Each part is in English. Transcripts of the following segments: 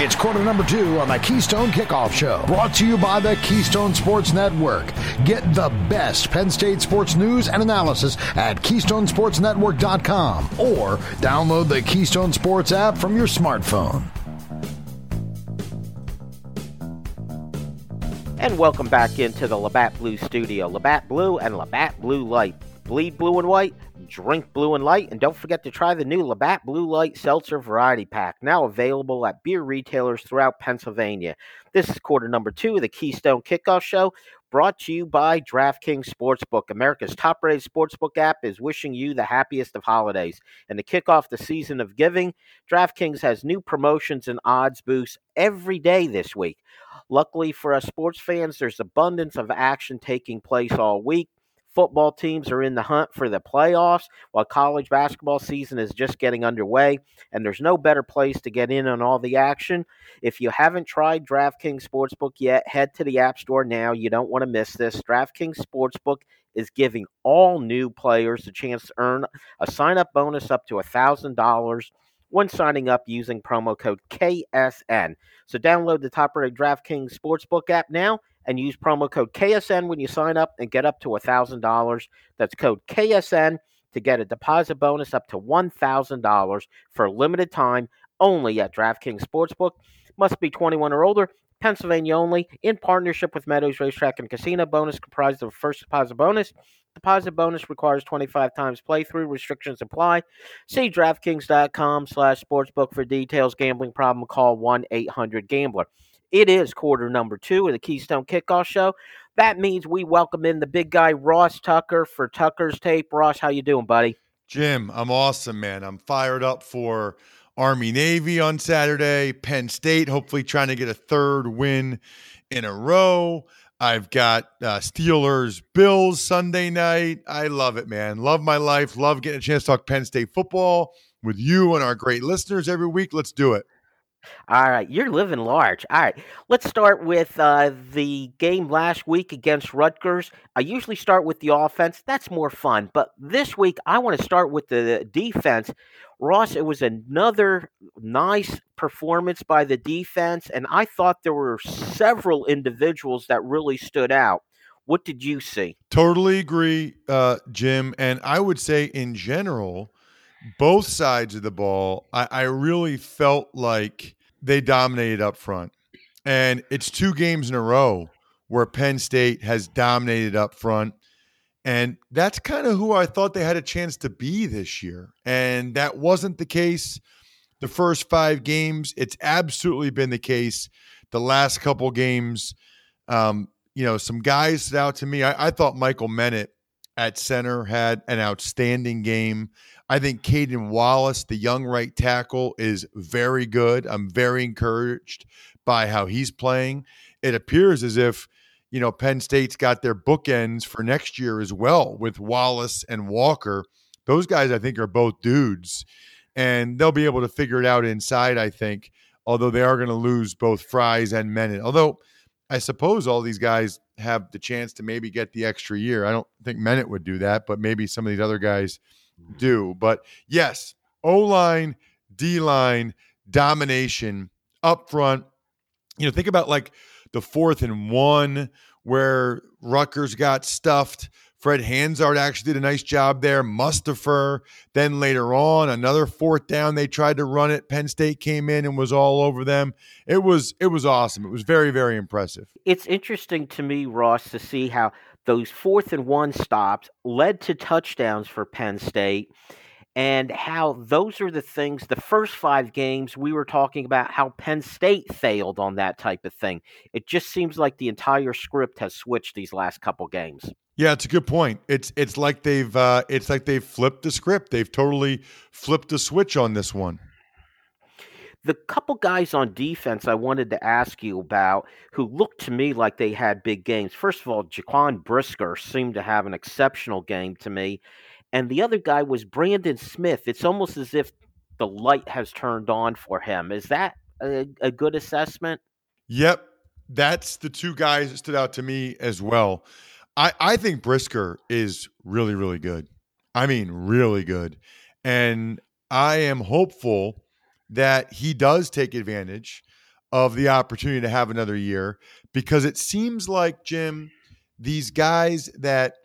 It's quarter number 2 on the Keystone Kickoff Show, brought to you by the Keystone Sports Network. Get the best Penn State sports news and analysis at KeystonesportsNetwork.com or download the Keystone Sports app from your smartphone. And welcome back into the Labatt Blue Studio. Labatt Blue and Labatt Blue Light. Bleed blue and white, drink blue and light, and don't forget to try the new Labatt Blue Light Seltzer Variety Pack, now available at beer retailers throughout Pennsylvania. This is quarter number 2 of the Keystone Kickoff Show, brought to you by DraftKings Sportsbook. America's top-rated sportsbook app is wishing you the happiest of holidays. And to kick off the season of giving, DraftKings has new promotions and odds boosts every day this week. Luckily for us sports fans, there's abundance of action taking place all week. Football teams are in the hunt for the playoffs, while college basketball season is just getting underway, and there's no better place to get in on all the action. If you haven't tried DraftKings Sportsbook yet, head to the App Store now. You don't want to miss this. DraftKings Sportsbook is giving all new players a chance to earn a sign-up bonus up to $1,000 when signing up using promo code KSN. So download the top-rated DraftKings Sportsbook app now and use promo code KSN when you sign up and get up to $1,000. That's code KSN to get a deposit bonus up to $1,000 for a limited time only at DraftKings Sportsbook. Must be 21 or older. Pennsylvania only. In partnership with Meadows Racetrack and Casino. Bonus comprised of a first deposit bonus. Deposit bonus requires 25 times playthrough. Restrictions apply. See DraftKings.com/sportsbook for details. Gambling problem, call 1-800-GAMBLER. It is quarter number 2 of the Keystone Kickoff Show. That means we welcome in the big guy, Ross Tucker, for Tucker's Tape. Ross, how you doing, buddy? Jim, I'm awesome, man. I'm fired up for Army-Navy on Saturday, Penn State, hopefully trying to get a third win in a row. I've got Steelers-Bills Sunday night. I love it, man. Love my life. Love getting a chance to talk Penn State football with you and our great listeners every week. Let's do it. All right, you're living large. All right, let's start with the game last week against Rutgers. I usually start with the offense. That's more fun. But this week, I want to start with the defense. Ross, it was another nice performance by the defense, and I thought there were several individuals that really stood out. What did you see? Totally agree, Jim. And I would say in general, both sides of the ball, I really felt like they dominated up front. And it's 2 games in a row where Penn State has dominated up front. And that's kind of who I thought they had a chance to be this year. And that wasn't the case the first 5 games. It's absolutely been the case the last couple games. Some guys stood out to me. I thought Michael Menet at center had an outstanding game. I think Caden Wallace, the young right tackle, is very good. I'm very encouraged by how he's playing. It appears as if, Penn State's got their bookends for next year as well with Wallace and Walker. Those guys, I think, are both dudes, and they'll be able to figure it out inside, I think, although they are going to lose both Fries and Menet. Although I suppose all these guys have the chance to maybe get the extra year. I don't think Menet would do that, but maybe some of these other guys do. But yes, O-line, D-line, domination up front. Think about like the 4th and 1 where Rutgers got stuffed. Fred Hansard actually did a nice job there. Mustipher. Then later on, another 4th down, they tried to run it. Penn State came in and was all over them. It was awesome. It was very, very impressive. It's interesting to me, Ross, to see how those 4th and 1 stops led to touchdowns for Penn State, and how those are the things, the first 5 games we were talking about how Penn State failed on that type of thing. It just seems like the entire script has switched these last couple games. Yeah, it's a good point. It's like they've flipped the script. They've totally flipped the switch on this one. The couple guys on defense I wanted to ask you about who looked to me like they had big games. First of all, Jaquan Brisker seemed to have an exceptional game to me. And the other guy was Brandon Smith. It's almost as if the light has turned on for him. Is that a good assessment? Yep. That's the 2 guys that stood out to me as well. I think Brisker is really, really good. I mean, really good. And I am hopeful that he does take advantage of the opportunity to have another year, because it seems like, Jim, these guys that,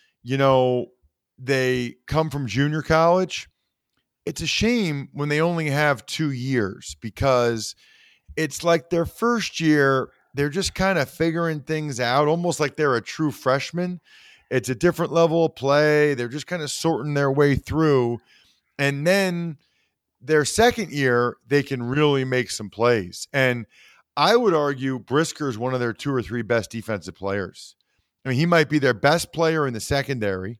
they come from junior college, it's a shame when they only have 2 years, because it's like their first year, they're just kind of figuring things out, almost like they're a true freshman. It's a different level of play. They're just kind of sorting their way through. And then their second year, they can really make some plays. And I would argue Brisker is one of their 2 or 3 best defensive players. I mean, he might be their best player in the secondary.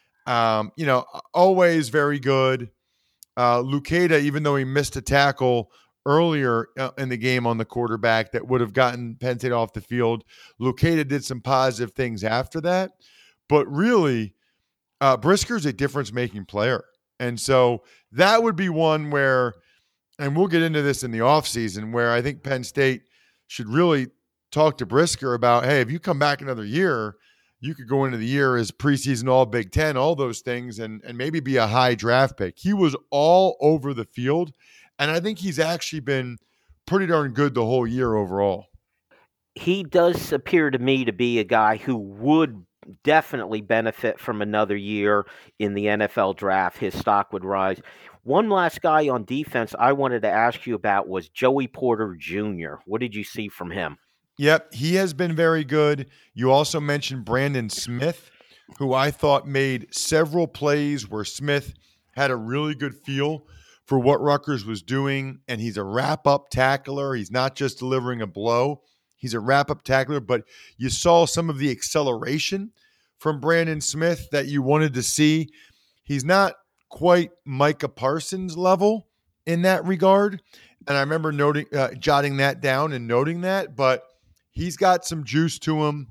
Always very good. Luketa, even though he missed a tackle earlier in the game on the quarterback that would have gotten Penn State off the field, Luketa did some positive things after that. But really, Brisker's a difference-making player. And so that would be one where, and we'll get into this in the offseason, where I think Penn State should really talk to Brisker about, hey, if you come back another year, you could go into the year as preseason All Big Ten, all those things, and maybe be a high draft pick. He was all over the field, and I think he's actually been pretty darn good the whole year overall. He does appear to me to be a guy who would definitely benefit from another year in the NFL draft. His stock would rise. One last guy on defense I wanted to ask you about was Joey Porter Jr. What did you see from him? Yep, he has been very good. You also mentioned Brandon Smith, who I thought made several plays where Smith had a really good feel for what Rutgers was doing, and he's a wrap-up tackler. He's not just delivering a blow. He's a wrap-up tackler, but you saw some of the acceleration from Brandon Smith that you wanted to see. He's not quite Micah Parsons level in that regard, and I remember jotting that down and noting that, but he's got some juice to him.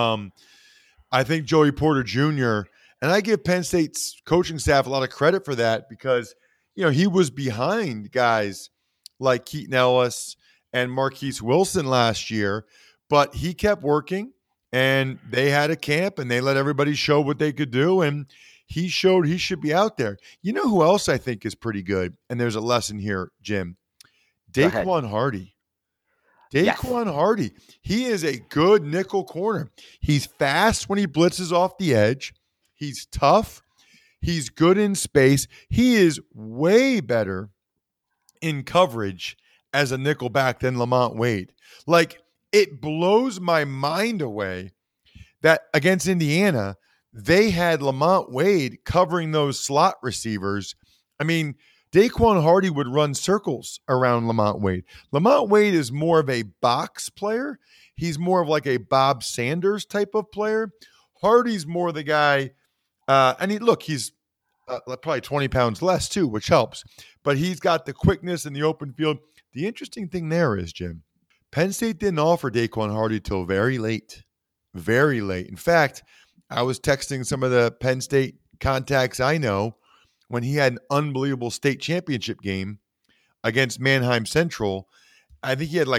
I think Joey Porter Jr., and I give Penn State's coaching staff a lot of credit for that, because he was behind guys like Keaton Ellis and Marquise Wilson last year, but he kept working, and they had a camp, and they let everybody show what they could do, and he showed he should be out there. You know who else I think is pretty good? And there's a lesson here, Jim. Daquan Hardy. Daquan Hardy. He is a good nickel corner. He's fast when he blitzes off the edge. He's tough. He's good in space. He is way better in coverage as a nickel back than Lamont Wade. Like, it blows my mind away that against Indiana, they had Lamont Wade covering those slot receivers. I mean, Daquan Hardy would run circles around Lamont Wade. Lamont Wade is more of a box player. He's more of like a Bob Sanders type of player. Hardy's more the guy, he's probably 20 pounds less too, which helps. But he's got the quickness in the open field. The interesting thing there is, Jim, Penn State didn't offer Daquan Hardy till very late. Very late. In fact, I was texting some of the Penn State contacts I know when he had an unbelievable state championship game against Manheim Central. I think he had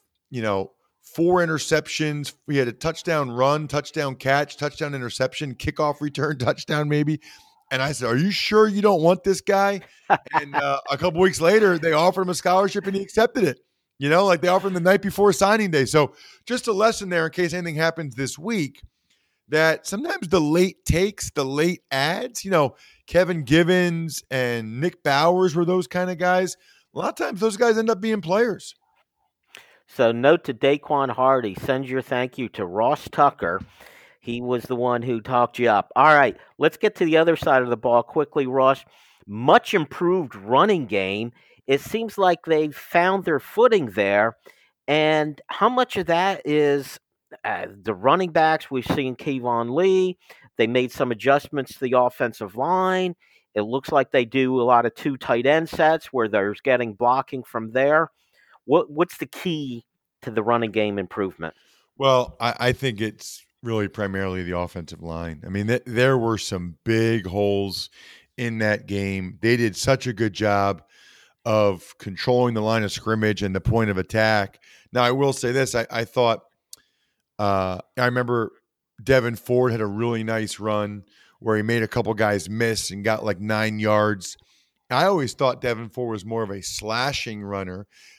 4 interceptions. We had a touchdown run, touchdown catch, touchdown interception, kickoff return, touchdown maybe. And I said, are you sure you don't want this guy? And a couple weeks later, they offered him a scholarship and he accepted it. They offered him the night before signing day. So just a lesson there in case anything happens this week, that sometimes the late takes, the late ads, Kevin Givens and Nick Bowers were those kind of guys. A lot of times those guys end up being players. So note to Daquan Hardy, send your thank you to Ross Tucker. He was the one who talked you up. All right, let's get to the other side of the ball quickly, Ross. Much improved running game. It seems like they've found their footing there. And how much of that is the running backs? We've seen Kevon Lee. They made some adjustments to the offensive line. It looks like they do a lot of 2 tight end sets where there's getting blocking from there. What's the key to the running game improvement? Well, I think it's really primarily the offensive line. I mean, there were some big holes in that game. They did such a good job of controlling the line of scrimmage and the point of attack. Now, I will say this. I thought I remember Devin Ford had a really nice run where he made a couple guys miss and got 9 yards. I always thought Devin Ford was more of a slashing runner,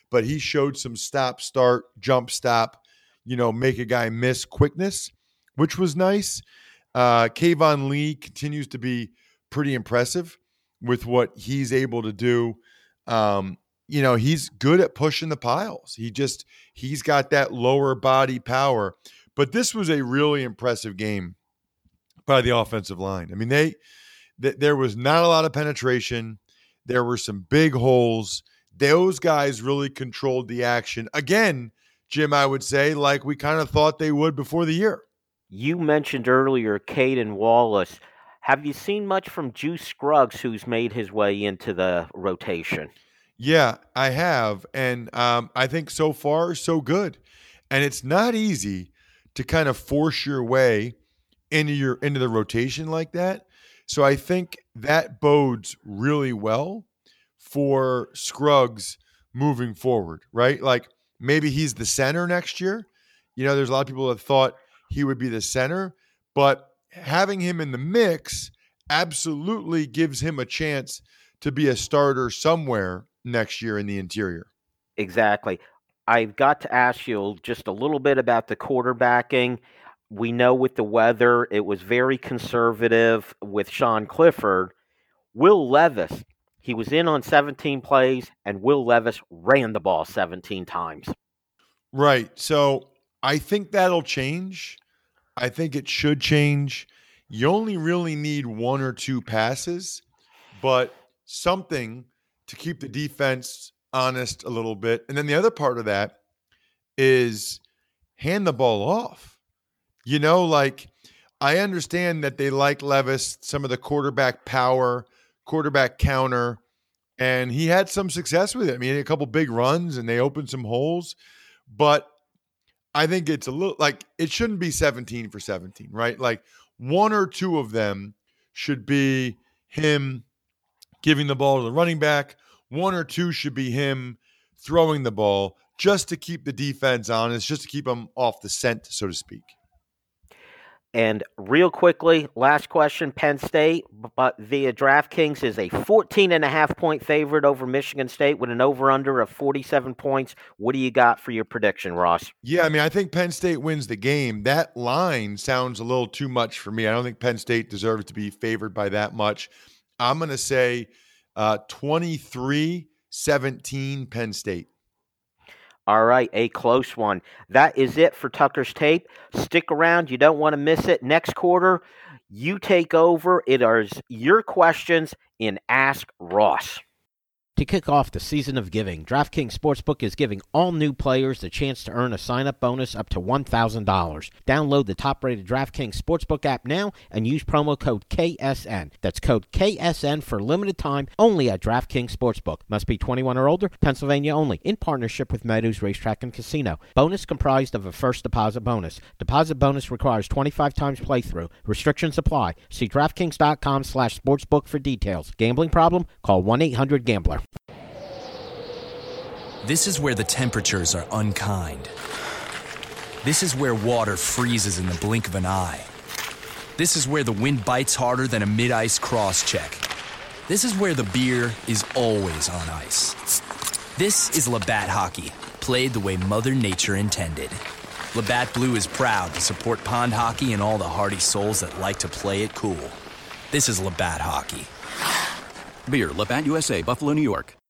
but he showed some stop, start, jump, stop, make a guy miss quickness, which was nice. Kayvon Lee continues to be pretty impressive with what he's able to do. He's good at pushing the piles. He's got that lower body power. But this was a really impressive game by the offensive line. I mean, there was not a lot of penetration. There were some big holes. Those guys really controlled the action. Again, Jim, I would say, like we kind of thought they would before the year. You mentioned earlier Caden Wallace. Have you seen much from Juice Scruggs, who's made his way into the rotation? Yeah, I have. And I think so far, so good. And it's not easy to kind of force your way into the rotation like that. So I think that bodes really well for Scruggs moving forward, right? Like maybe he's the center next year. There's a lot of people that thought he would be the center, but having him in the mix absolutely gives him a chance to be a starter somewhere next year in the interior. Exactly. I've got to ask you just a little bit about the quarterbacking. We know with the weather, it was very conservative with Sean Clifford. Will Levis, he was in on 17 plays, and Will Levis ran the ball 17 times. Right. So I think that'll change. I think it should change. You only really need one or two passes, but something to keep the defense honest a little bit. And then the other part of that is hand the ball off. I understand that they like Levis, some of the quarterback power, quarterback counter, and he had some success with it. I mean, he had a couple big runs and they opened some holes, but I think it's a little like it shouldn't be 17 for 17, right? Like one or two of them should be him giving the ball to the running back. One or two should be him throwing the ball just to keep the defense honest, just to keep them off the scent, so to speak. And real quickly, last question, Penn State, but via DraftKings is a 14.5-point favorite over Michigan State with an over-under of 47 points. What do you got for your prediction, Ross? Yeah, I mean, I think Penn State wins the game. That line sounds a little too much for me. I don't think Penn State deserves to be favored by that much. I'm going to say 23-17 Penn State. All right, a close one. That is it for Tucker's Tape. Stick around. You don't want to miss it. Next quarter, you take over. It is your questions in Ask Ross. To kick off the season of giving, DraftKings Sportsbook is giving all new players the chance to earn a sign-up bonus up to $1,000. Download the top-rated DraftKings Sportsbook app now and use promo code KSN. That's code KSN for limited time only at DraftKings Sportsbook. Must be 21 or older, Pennsylvania only, in partnership with Meadows Racetrack and Casino. Bonus comprised of a first deposit bonus. Deposit bonus requires 25 times playthrough. Restrictions apply. See DraftKings.com/sportsbook for details. Gambling problem? Call 1-800-GAMBLER. This is where the temperatures are unkind. This is where water freezes in the blink of an eye. This is where the wind bites harder than a mid-ice cross-check. This is where the beer is always on ice. This is Labatt Hockey, played the way Mother Nature intended. Labatt Blue is proud to support pond hockey and all the hardy souls that like to play it cool. This is Labatt Hockey. Beer, Labatt USA, Buffalo, New York.